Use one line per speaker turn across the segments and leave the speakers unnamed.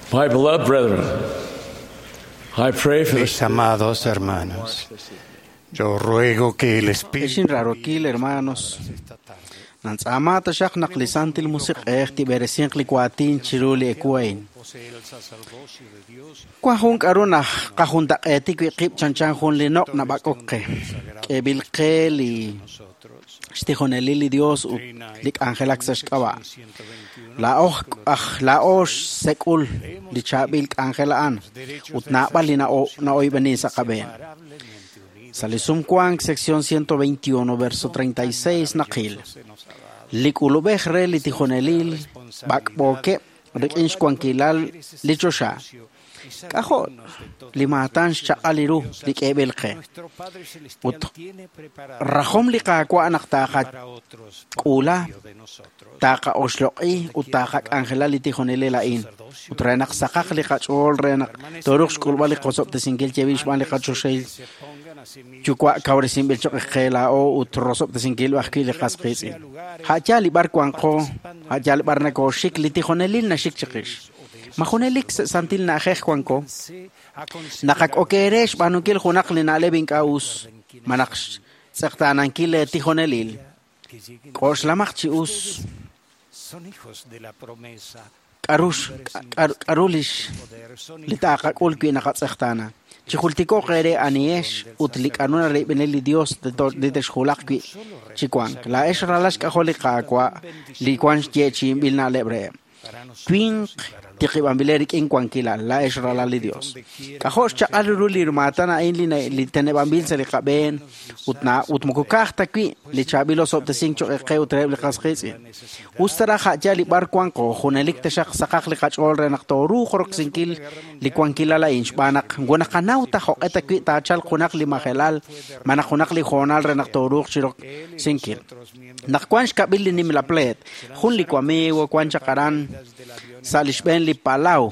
My beloved brethren, I pray for
Mis amados hermanos, yo ruego que el Espíritu
Eshin rarokil, hermanos. Nanzamata shak naklisantil musik beresin klikwatin chiruli ekuain. Kwahung aruna kahundak etik wikip chanchan hun linok na bakokke. Kebilke li stihonelili Dios lik angelak sashkawa. Laos sekul li chabil angelaan utnabali na oibani sa kaben. Salisum Kwang, sección 121, verso 36, Nakil. Likulubejre litijonelil, bakboke, rikinch kwankilal, lichosha. Kajo, limatan shakaliru, likebelke. Ut rahom likakwa anak takat kula, taka osloki, utakak angela litijonelilain. Ut renak sakak likachol, renak torux kulba likosop te singil chevish man likachoshay. Chukwa kawrisim bilchok khela o utrosop de singil akil khasqisi hajali bar kwanko hajali bar na ko shik litijonelil na shik chikish majonelik santil na khekh kwanko nakak okeresh banukil khunak linale binkaus manaksh saqtanan kil litijonelil kosh lamakchi us karulish litaka kulki nakatsaqtana Chihultiko kere aniesh utlik anuna rebeneli Dios de teshulakwi chikwan la es ralash kaholika kwa likwan jechi bilna lebre queen tikibambilerik in kwankila la es ralali Dios kahosh chaqaluli matana inli litene bambil se likaben utna utmukukahta kwi lichabilo sob de singcho qeu treble qasqisi ustara khajali barkwan ko khunelik tashaq saqaq liqachol renaqtoru khorok sinkil likwankila la inch banak ngona kanauta hoqeta kwi tachal khunak limahelal mana khunak li khonal renaqtoru chirok sinkil nakwansh kabil nim la plet khun likwame wa kwancha karan salishben li palau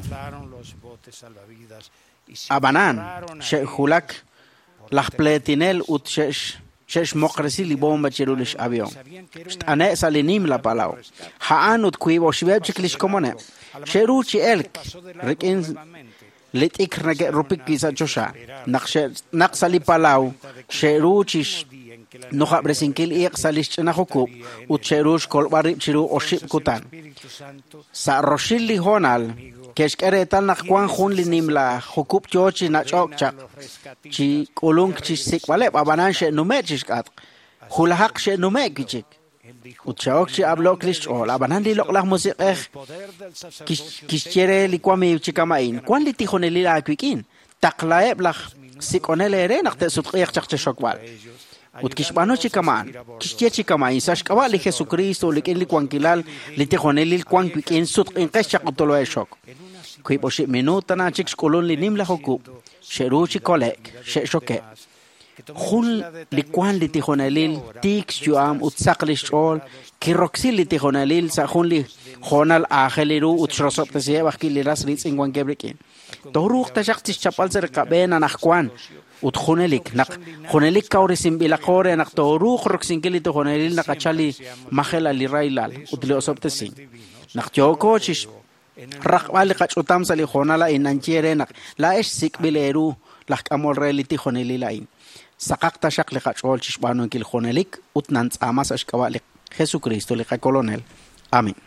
abanan shehulak lahpletinel ut shesh mokrasi li bomba cherulish avion ane salinim la palau haanut kuibo shweb chiklish komone sheruchi elk rikin litik nage rupik kisa chosha naqsali palau sheruchi Noha bresinkil iq salish na hukub ut cherush kolbarib chiru oshib kutan sa roshil li honal keshkere tal nakwan hun li nimla hukub chochi na chokchak chi kolung chi sikwale abanan she nume chishkat hulahaq she nume kichik ut chok chi ablok lish ol abanan li lok lah musik kishchere li kwami chikamain kwan li tijoneli la kwikin taklaeb lah sikonele re nakte sutqiq chakchokwal ut kishbano chikaman kishche chikaman sash kawali Jesucristo likin li kwankilal litijonelil kwankwikin sut inqesh chaqtolo eshok kuiboshi minuta na chik kolon li nimla hokub sheruchi kolek sheshoke khul li kwan litijonelil tik juam ut saqlishol kiroxil litijonelil sa khun li khonal akheliru ut shrosop tsie bakil ras ritz ingwan gebrekin toruq tashaqtis chapal ser qabena nakhwan ut khunelik kawrisim bilaqore nak toru khurksinkili to khunelil nakachali mahela li railal ut le osoptesin nak joko chish raqbali qachutam sali khonala inanchiere nak la esh sikbileru lak amol reality khunelilain saqaqta shaqli qachol chish banu kil khunelik ut nants amas ashkawali Jesucristo li kolonel amen